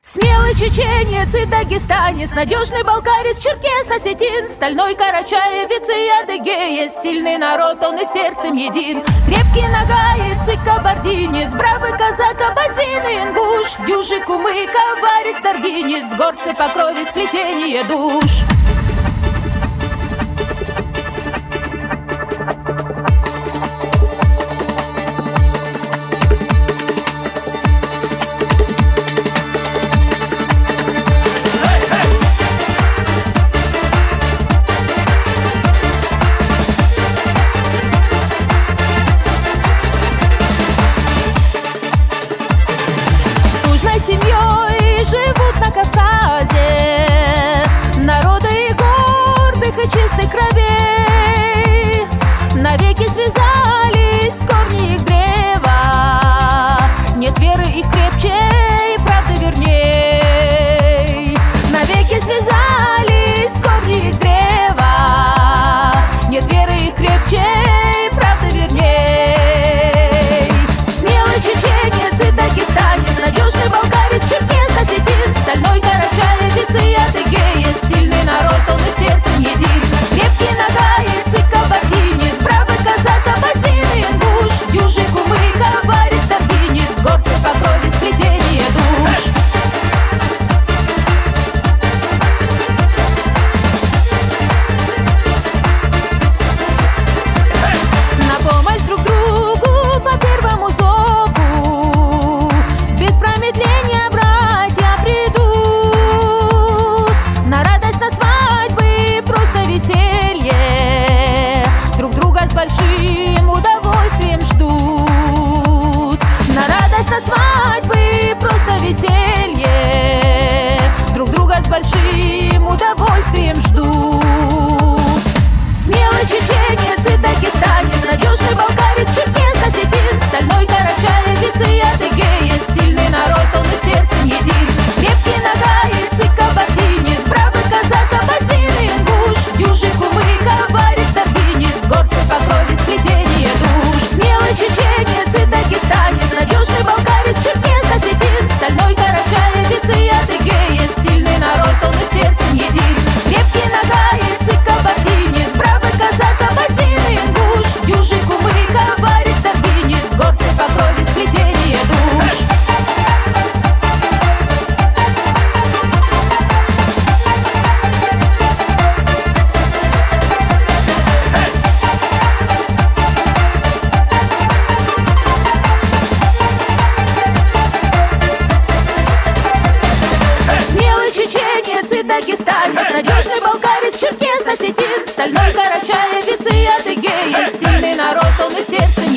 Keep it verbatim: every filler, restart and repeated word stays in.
Смелый чеченец и дагестанец, надежный балкарец, черкес, осетин, стальной карачаевец и адыгеец. Сильный народ, он и сердцем един. Крепкий нагаец и кабардинец, бравый казак, абазин и ингуш, дюжи, кумык, аварец, даргинец, горцы по крови, сплетение душ. Семьей живут на Кавказе народы и гордых и чистых кровей. Навеки связались корни их древа, нет веры их крепче и правды верней. Навеки связались корни их древа, нет веры их крепче и правды верней. Смелый чеченец и дагестанец, надежный балкарец, черкес, осетин, стальной карачаевец и адыгеец. Сильный народ, он и сердцем един. Крепкий нагаец и кабардинец, бравый казак, абазин и ингуш, дюжи, кумык, аварец, даргинец, горцы по крови, сплетение душ. На помощь друг другу по первому зову, без промедления братья придут. На радость, на свадьбы, просто веселье, друг друга с большим удовольствием ждут. На радость, на свадьбы, просто веселье, друг друга с большим удовольствием ждут. Смелый чеченец и дагестанец, надежный балкарец, черкес, осетин, стальной карачаевец и адыгеец. Сильный народ, он и сердцем един. Крепкий нагаец и кабардинец, бравый казак, абазин и ингуш, дюжи, кумык, аварец, даргинец, горцы по крови, сплетение душ. Смелый чеченец и дагестанец, надежный балкарец, черкес, осетин, стальной карачаевец и адыгеец. Сильный народ, он и сердцем един. Крепкий нагаец и кабардинец, бравый казак, абазин и ингуш, дюжи, кумык, аварец, даргинец, горцы по крови, сплетение душ. Смелый чеченец и дагестанец, надежный балкарец, черкес, осетин, стальной карачаевец и адыгеец. Сильный народ, он и сердцем